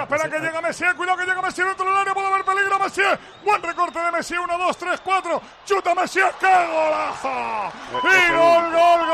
espera que llega Messi, cuidado que llega Messi dentro del área, puede haber peligro Messi, buen recorte de Messi, 1, 2, 3, 4, chuta Messi, ¡qué golazo! Y gol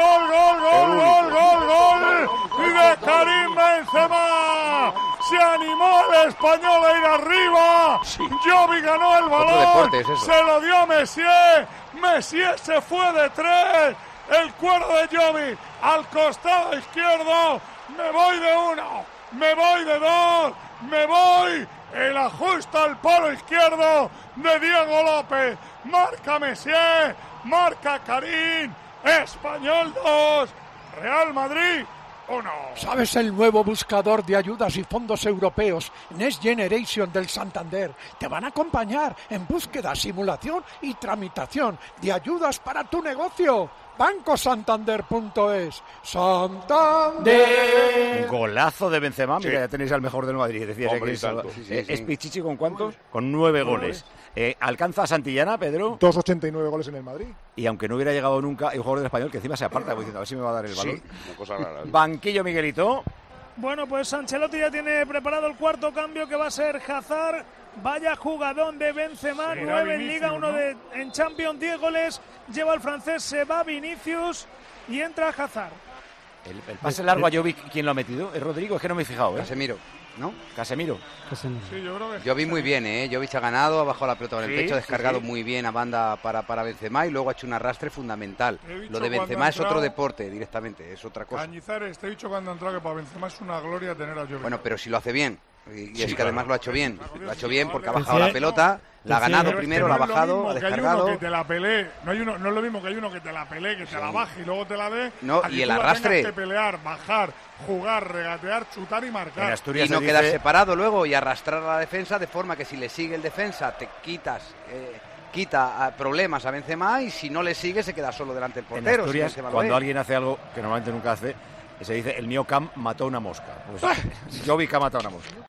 de Karim Benzema, se animó el español a ir arriba, Jovi ganó el balón, se lo dio a Messi, Messi se fue de 3, el cuero de Jovi al costado izquierdo, me voy de 1, me voy de 2, me voy, el ajuste al palo izquierdo de Diego López, marca Messi, marca Karim, Español 2, Real Madrid 1. ¿Sabes el nuevo buscador de ayudas y fondos europeos Next Generation del Santander? Te van a acompañar en búsqueda, simulación y tramitación de ayudas para tu negocio. bancosantander.es. Santander. Golazo de Benzema, mira, ya tenéis al mejor del Madrid. Decías que es Pichichi, ¿con cuántos? Con 9 goles. ¿Alcanza a Santillana, Pedro? 2,89 goles en el Madrid. Y aunque no hubiera llegado nunca, hay un jugador del Español que encima se aparta, diciendo a ver si me va a dar el balón. Una cosa rara. Banquillo, Miguelito. Bueno, pues Ancelotti ya tiene preparado el cuarto cambio, que va a ser Hazard. Vaya jugadón de Benzema, 9 en Liga, 1 en Champions, 10 goles. Lleva el francés, se va Vinicius y entra Hazard. El pase largo a Jovic, ¿quién lo ha metido? ¿Es Rodrigo? Es que no me he fijado, Casemiro, ¿no? Casemiro. Sí, yo creo que Jovic muy bien, Jovic ha ganado, ha bajado la pelota con el pecho, ha descargado muy bien a banda para Benzema y luego ha hecho un arrastre fundamental. Lo de Benzema es otro deporte directamente, es otra cosa. Cañizares, te he dicho cuando ha entrado que para Benzema es una gloria tener a Jovic. Bueno, pero si lo hace bien. Y es que además lo ha hecho bien. Lo ha hecho bien porque ha bajado la pelota, la ha ganado primero, la ha bajado, ha descargado. Que te la pelee. No es lo mismo que hay uno que te la pelee, que te la baje y luego te la dé. No, y el arrastre. Que pelear, bajar, jugar, regatear, chutar y marcar. Y no quedar separado luego y arrastrar a la defensa de forma que si le sigue el defensa te quita problemas a Benzema y si no le sigue se queda solo delante del portero. En Asturias, cuando alguien hace algo que normalmente nunca hace, se dice el mío Cam mató una mosca. Pues, Jovic ha matado una mosca.